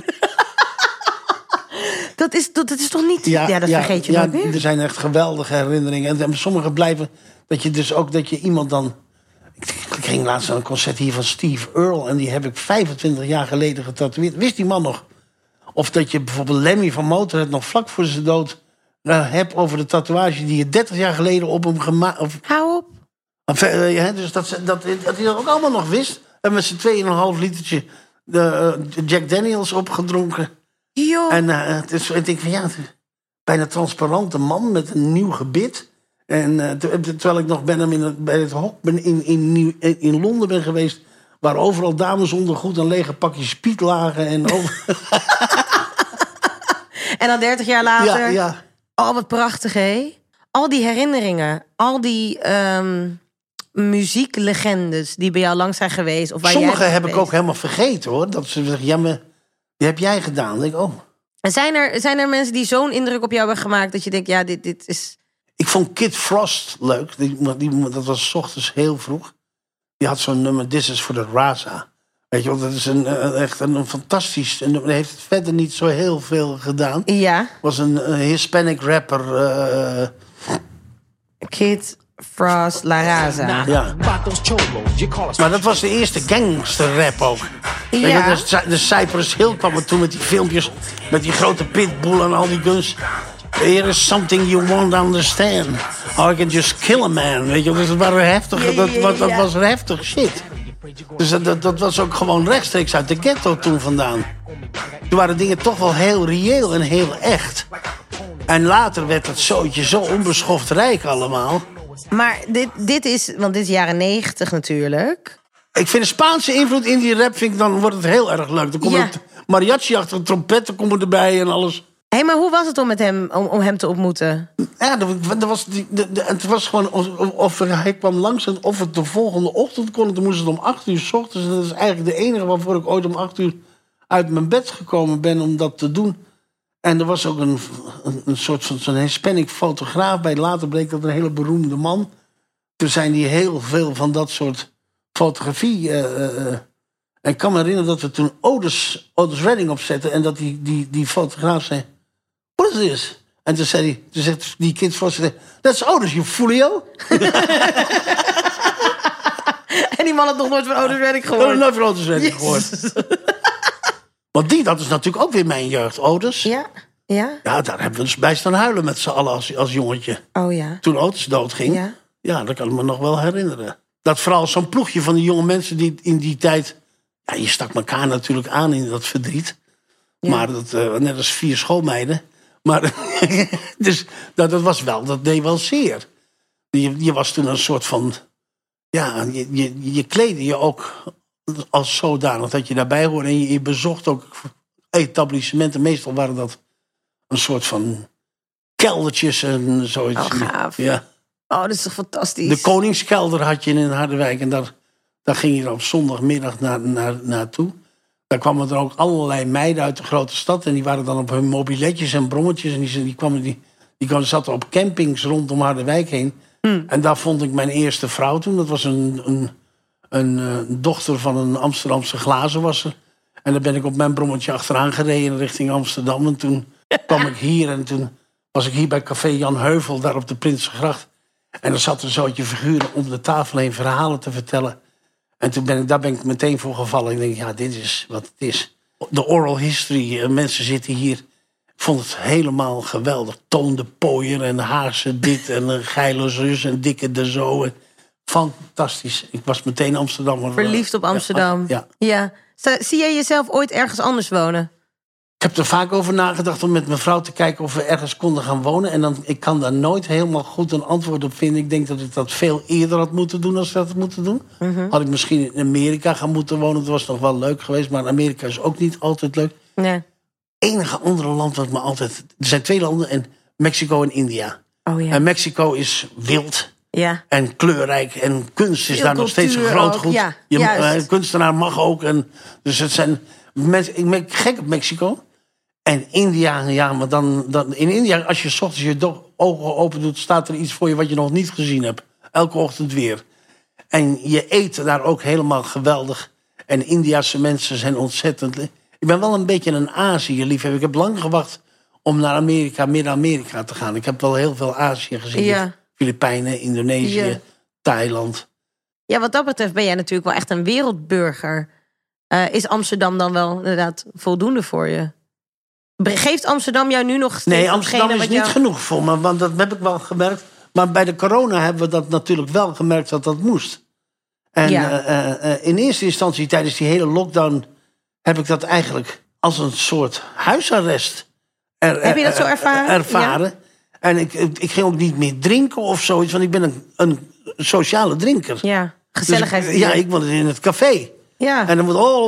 Dat is toch niet... Ja, dat vergeet je nooit meer. Er zijn echt geweldige herinneringen. En sommige blijven... Dat je iemand dan... Ik ging laatst naar een concert hier van Steve Earle. En die heb ik 25 jaar geleden getatoeëerd. Wist die man nog? Of dat je bijvoorbeeld Lemmy van Motorhead nog vlak voor zijn dood... hebt over de tatoeage die je 30 jaar geleden op hem gemaakt... Hou op. Dus dat hij dat ook allemaal nog wist. En met zijn 2,5 litertje Jack Daniels opgedronken. Joh. En ik denk van bijna transparante man met een nieuw gebit. En terwijl ik nog bij het hok in Londen ben geweest... waar overal dames ondergoed en lege pakjes spiet lagen. En En dan 30 jaar later... Ja. Oh, wat prachtig, hè? Al die herinneringen, al die muzieklegendes die bij jou langs zijn geweest. Of waar sommige jij heb ik ook helemaal vergeten, hoor. Dat ze zeggen, maar die heb jij gedaan. Dan denk ik, Zijn er mensen die zo'n indruk op jou hebben gemaakt... dat je denkt, dit is... Ik vond Kid Frost leuk. Dat was 's ochtends heel vroeg. Die had zo'n nummer, This is for the Raza. Weet je wel, dat is echt een fantastisch... En hij heeft het verder niet zo heel veel gedaan. Ja. Was een Hispanic rapper. Kid Frost, La Raza. Ja. Maar dat was de eerste gangsterrap ook. Ja. Weet je, de Cypress Hill kwam er toen met die filmpjes... met die grote pitbull en al die guns... There is something you won't understand. Or I can just kill a man. Weet je, dus dat waren heftige, dat was heftig shit. Dus dat was ook gewoon rechtstreeks uit de ghetto toen vandaan. Toen waren dingen toch wel heel reëel en heel echt. En later werd het zootje zo onbeschoft rijk allemaal. Maar dit is, want dit is jaren 90 natuurlijk. Ik vind de Spaanse invloed in die rap, dan wordt het heel erg leuk. Dan komt het mariachi-achtige trompetten komen erbij en alles. Hé, maar hoe was het om met hem, om hem te ontmoeten? Ja, het was gewoon of hij kwam langs en of het de volgende ochtend kon. Toen moest het om 8 uur 's ochtends. En dat is eigenlijk de enige waarvoor ik ooit om 8 uur uit mijn bed gekomen ben om dat te doen. En er was ook een soort van zo'n Hispanic fotograaf bij. Later bleek dat een hele beroemde man. Toen zijn die heel veel van dat soort fotografie. En ik kan me herinneren dat we toen Otis Redding opzetten. En dat die fotograaf zei... What is this? En toen zegt die Kid Frost... That's Otis, you foolio. En die man had nog nooit van Otis Redding gehoord. Nooit van Otis Redding gehoord. Want dat is natuurlijk ook weer mijn jeugd, Otis. Ja. Ja, daar hebben we dus bij staan huilen met z'n allen als jongetje. Oh ja. Toen Otis doodging. Ja, dat kan ik me nog wel herinneren. Dat vooral zo'n ploegje van die jonge mensen die in die tijd... Ja, je stak elkaar natuurlijk aan in dat verdriet. Ja. Maar net als 4 schoolmeiden... Maar dus dat deed wel zeer. Je was toen een soort van... Ja, je kleedde je ook als zodanig dat je daarbij hoorde. En je bezocht ook etablissementen. Meestal waren dat een soort van keldertjes en zoiets. Oh, gaaf. Ja. Oh, dat is toch fantastisch. De Koningskelder had je in Harderwijk. En daar ging je op zondagmiddag naartoe. Daar kwamen er ook allerlei meiden uit de grote stad. En die waren dan op hun mobiletjes en brommetjes. En die zaten op campings rondom Harderwijk heen. En daar vond ik mijn eerste vrouw toen. Dat was een dochter van een Amsterdamse glazenwasser. En daar ben ik op mijn brommetje achteraan gereden richting Amsterdam. En toen kwam ik hier en toen was ik hier bij Café Jan Heuvel, daar op de Prinsengracht. En er zat een zootje figuren om de tafel heen verhalen te vertellen. En daar ben ik meteen voor gevallen. Ik denk, ja, dit is wat het is. De oral history, mensen zitten hier. Ik vond het helemaal geweldig. Toon de Pooier en Haarse dit en Geilo zus en Dikke de Zo. Fantastisch. Ik was meteen Amsterdammer. Verliefd op Amsterdam. Ja. Zie jij jezelf ooit ergens anders wonen? Ik heb er vaak over nagedacht om met mijn vrouw te kijken of we ergens konden gaan wonen. En ik kan daar nooit helemaal goed een antwoord op vinden. Ik denk dat ik dat veel eerder had moeten doen als ik dat had moeten doen. Had ik misschien in Amerika gaan moeten wonen. Dat was nog wel leuk geweest. Maar Amerika is ook niet altijd leuk. Nee. Enige andere land wat me altijd... Er zijn 2 landen, en Mexico en India. Oh ja. En Mexico is wild. Ja. En kleurrijk. En kunst is Veel daar nog steeds een cultuur groot ook, goed. ja. Kunstenaar mag ook. Dus het zijn... Ik ben gek op Mexico. En India, ja, maar dan in India, als je 's ochtends je ogen open doet, staat er iets voor je wat je nog niet gezien hebt. Elke ochtend weer. En je eet daar ook helemaal geweldig. En Indiase mensen zijn ontzettend... Ik ben wel een beetje een Azië-liefhebber. Ik heb lang gewacht om naar Amerika, Midden-Amerika te gaan. Ik heb wel heel veel Azië gezien. Ja. Filipijnen, Indonesië, Thailand. Ja, wat dat betreft ben jij natuurlijk wel echt een wereldburger. Is Amsterdam dan wel inderdaad voldoende voor je? Geeft Amsterdam jou nu nog steeds... Nee, Amsterdam is niet genoeg voor me, want dat heb ik wel gemerkt. Maar bij de corona hebben we dat natuurlijk wel gemerkt dat dat moest. En in eerste instantie tijdens die hele lockdown heb ik dat eigenlijk als een soort huisarrest heb je dat zo ervaren? Ja. En ik ging ook niet meer drinken of zoiets, want ik ben een sociale drinker. Ja, gezelligheid. Dus ik woonde in het café. Ja. En dan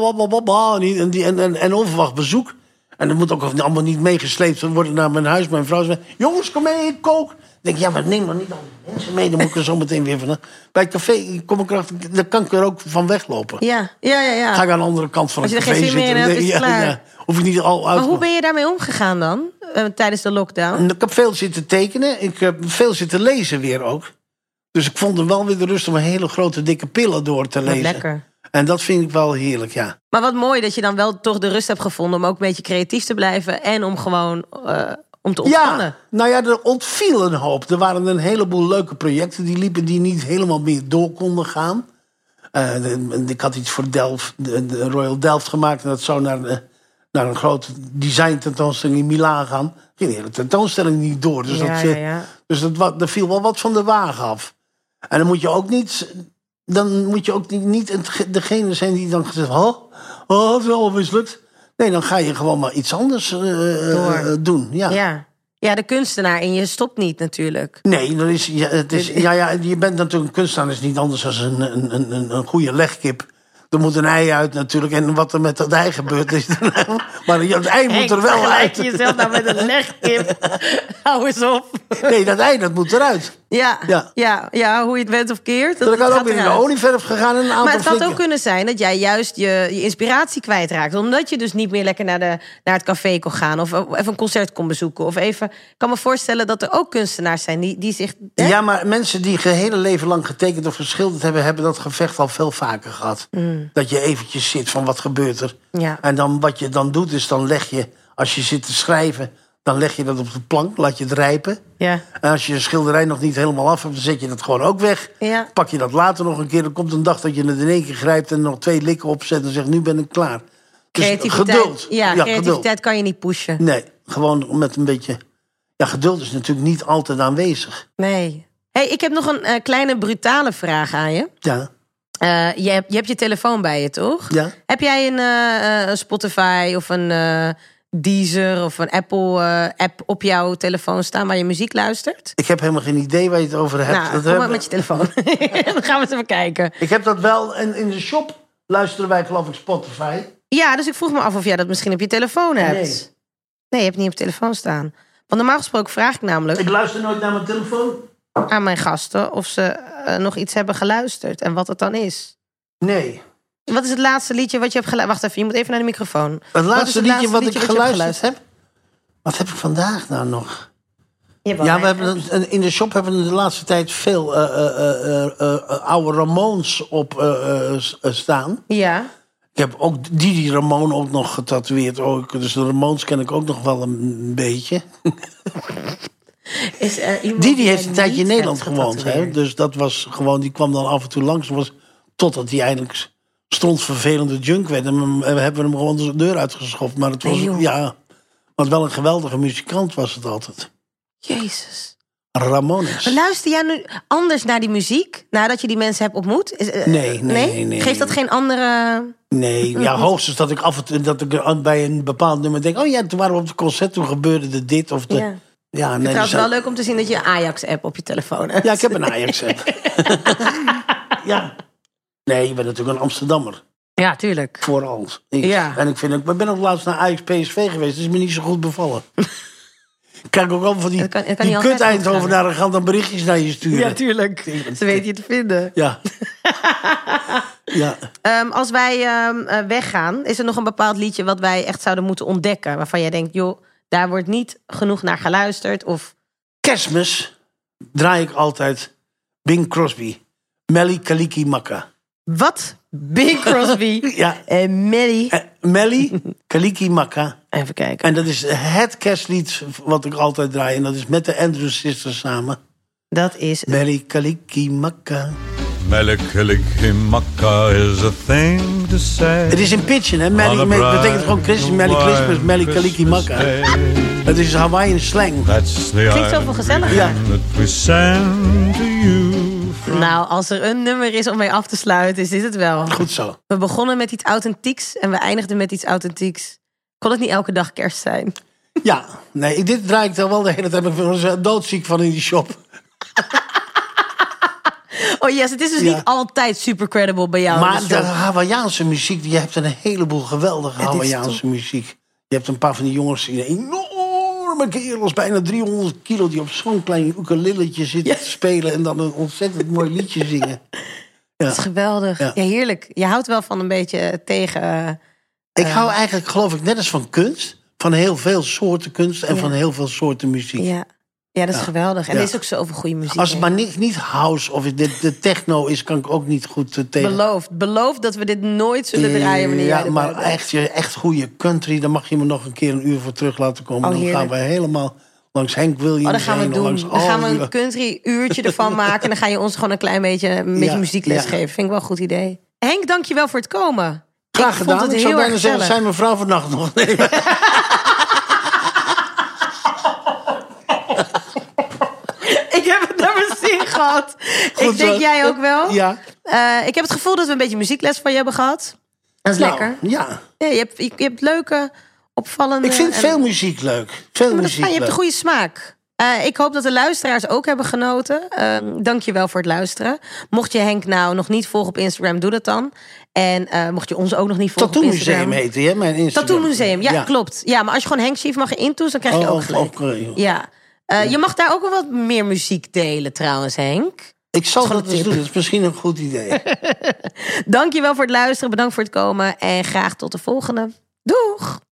moet en onverwacht bezoek. En dat moet ook allemaal niet meegesleept worden naar mijn huis. Mijn vrouw zei, jongens, kom mee, ik kook. Ik denk, ja, maar neem dan niet al die mensen mee. Dan moet ik er zo meteen weer van. Bij het café kom ik dan kan ik er ook van weglopen. Ja. Ga ik aan de andere kant van het café zitten. Als je er geen zin meer in hebt, is het klaar. Hoef ik niet al uit. Maar hoe ben je daarmee omgegaan dan? Tijdens de lockdown? Ik heb veel zitten tekenen. Ik heb veel zitten lezen weer ook. Dus ik vond er wel weer de rust om een hele grote dikke pillen door te lezen. Lekker. En dat vind ik wel heerlijk, ja. Maar wat mooi dat je dan wel toch de rust hebt gevonden om ook een beetje creatief te blijven en om gewoon om te ontspannen. Ja, nou ja, er ontviel een hoop. Er waren een heleboel leuke projecten die liepen die niet helemaal meer door konden gaan. Ik had iets voor Delft, de Royal Delft gemaakt en dat zou naar een grote design tentoonstelling in Milaan gaan. Ging de hele tentoonstelling niet door. Dus, dus er viel wel wat van de wagen af. En dan moet je ook niet... Dan moet je ook niet degene zijn die dan gezegd... het is wel mislukt. Nee, dan ga je gewoon maar iets anders doen. Ja, de kunstenaar in je stopt niet natuurlijk. Nee, je bent natuurlijk een kunstenaar. is niet anders dan een goede legkip. Er moet een ei uit natuurlijk. En wat er met dat ei gebeurt is... maar het ei moet er wel uit. Je jezelf nou met een legkip. Hou eens op. Nee, dat ei dat moet eruit. Ja, hoe je het bent of keert. Dat kan ook weer in de olieverf gegaan en een aantal Maar het had flikken. ook kunnen zijn dat jij juist je inspiratie kwijtraakt. Omdat je dus niet meer lekker naar het café kon gaan. Of even een concert kon bezoeken. Of even, ik kan me voorstellen dat er ook kunstenaars zijn die zich... Ja, maar mensen die hun hele leven lang getekend of geschilderd hebben dat gevecht al veel vaker gehad. Dat je eventjes zit van wat gebeurt er. Ja. En dan wat je dan doet is dan leg je, als je zit te schrijven... dan leg je dat op de plank, laat je het rijpen. Ja. En als je je schilderij nog niet helemaal af hebt... dan zet je dat gewoon ook weg. Ja. Pak je dat later nog een keer. Er komt een dag dat je het in één keer grijpt... en nog 2 likken opzet en zegt, nu ben ik klaar. Dus geduld. Ja, creativiteit geduld. kan je niet pushen. Nee, gewoon met een beetje... Ja, geduld is natuurlijk niet altijd aanwezig. Nee. Hey, ik heb nog een kleine brutale vraag aan je. Ja. Je hebt je telefoon bij je, toch? Ja. Heb jij een Spotify of een Deezer of een Apple-app op jouw telefoon staan waar je muziek luistert? Ik heb helemaal geen idee waar je het over hebt. Nou, kom maar met je telefoon. Dan gaan we eens even kijken. Ik heb dat wel. En in de shop luisteren wij geloof ik Spotify. Ja, dus ik vroeg me af of jij dat misschien op je telefoon hebt. Nee, je hebt niet op je telefoon staan. Want normaal gesproken vraag ik namelijk... Ik luister nooit naar mijn telefoon. Aan mijn gasten of ze nog iets hebben geluisterd en wat het dan is. Nee. Wat is het laatste liedje wat je hebt geluisterd? Wacht even, je moet even naar de microfoon. Het laatste liedje wat ik geluisterd heb? Wat heb ik vandaag nou nog? Ja, we hebben in de shop hebben we de laatste tijd veel oude Ramones op staan. Ja. Ik heb ook Didi Ramone ook nog getatoeëerd. Dus de Ramones ken ik ook nog wel een beetje. Is er iemand Die heeft mij een tijdje in niet Nederland heeft gewoond. Hè? getatoeëerd? Dus dat was gewoon, die kwam dan af en toe langs. Totdat hij eindelijk strontvervelende junk werd. En we hebben hem gewoon de deur uitgeschopt. Maar het was, Nee, joh. ja, want wel een geweldige muzikant was het altijd. Jezus. Ramones. Maar luister jij nu anders naar die muziek? Nadat je die mensen hebt ontmoet? Nee. Geeft dat geen andere... Nee, ja, hoogstens dat ik af en toe dat ik bij een bepaald nummer denk... oh ja, toen waren we op het concert, toen gebeurde er dit of de... Ja. Ja, nee, Trouwens dus- wel leuk om te zien dat je een Ajax-app op je telefoon hebt. Ja, ik heb een Ajax-app. Ja. Nee, je bent natuurlijk een Amsterdammer. Ja, tuurlijk. Vooral. Ja. En ik ben ook laatst naar Ajax PSV geweest. Dat is me niet zo goed bevallen. Ik krijg ook al van die, Het kan niet die altijd kut Eindhoven goed daar gaan dan berichtjes naar je sturen. Ja, tuurlijk. Ze weten je te vinden. Ja. Ja. Als wij weggaan, is er nog een bepaald liedje wat wij echt zouden moeten ontdekken? Waarvan jij denkt, joh, daar wordt niet genoeg naar geluisterd. Of Kerstmis draai ik altijd Bing Crosby. Melly Kaliki Makka. wat? Bing Crosby Ja. en Melly. Melly Kaliki Makka. Even kijken. En dat is het kerstlied wat ik altijd draai. En dat is met de Andrews Sisters samen. Dat is... Melly Kaliki Makka. Melikilikimaka is a thing to say. Het is in pitchen, hè? Melly betekent gewoon Christmas, Melly Christmas, Melly Kaliki Makka. Het is Hawaiian slang. Klinkt zoveel gezelliger. Ja. That we send to you. Nou, als er een nummer is om mee af te sluiten, is dit het wel. Goed zo. We begonnen met iets authentieks en we eindigden met iets authentieks. Kon het niet elke dag kerst zijn? Ja, nee, dit draai ik dan wel de hele tijd. Ik ben doodziek van in die shop. Oh yes, het is dus Ja. niet altijd super credible bij jou. Maar Dus de Hawaiiaanse muziek, je hebt een heleboel geweldige is Hawaiiaanse muziek. Je hebt een paar van die jongens, die enorme kerels, bijna 300 kilo, die op zo'n klein ukulelletje zitten te spelen en dan een ontzettend mooi liedje zingen. dat is geweldig. Ja. Ja, heerlijk. Je houdt wel van een beetje tegen... Ik hou eigenlijk, geloof ik, net als van kunst, van heel veel soorten kunst en Ja. van heel veel soorten muziek. Ja, dat is geweldig. En Ja. er is ook zoveel goede muziek. Als het in. maar niet house of de techno is, kan ik ook niet goed tegen. Beloof dat we dit nooit zullen draaien wanneer jij Ja, erbij maar bent. echt goede country, daar mag je me nog een keer een uur voor terug laten komen. Oh, Dan gaan heerlijk. we helemaal langs Hank Williams Oh, dat gaan we heen, doen. langs Dan gaan we al een country uurtje ervan maken. En dan ga je ons gewoon een klein beetje muziekles ja. geven. Vind ik wel een goed idee. Henk, dankjewel voor het komen. Graag Ik vond gedaan. het Ik zou heel bijna erg zeggen, gezellig. zijn mevrouw vannacht nog? Nee. Ik heb het naar mijn zin gehad. Goed Ik denk zo. jij ook wel. Ja. Ik heb het gevoel dat we een beetje muziekles van je hebben gehad. Dat is Nou, lekker. Ja. Ja, je hebt leuke, opvallende... Ik vind en- veel muziek leuk. Veel Maar dat is muziek fijn, je hebt leuk. een goede smaak. Ik hoop dat de luisteraars ook hebben genoten. Dank je wel voor het luisteren. Mocht je Henk nou nog niet volgen op Instagram, doe dat dan. En mocht je ons ook nog niet volgen Tattoo op Instagram... Museum heet die, hè? Mijn Instagram. Tattoo Museum, ja, klopt. Ja, maar als je gewoon Henk Schief mag je intoetsen, dan krijg je ook gelijk. Ja. Je mag daar ook wel wat meer muziek delen trouwens, Henk. Ik zal gewoon dat een eens tip. doen. Dat is misschien een goed idee. Dank je wel voor het luisteren, bedankt voor het komen. En graag tot de volgende. Doeg!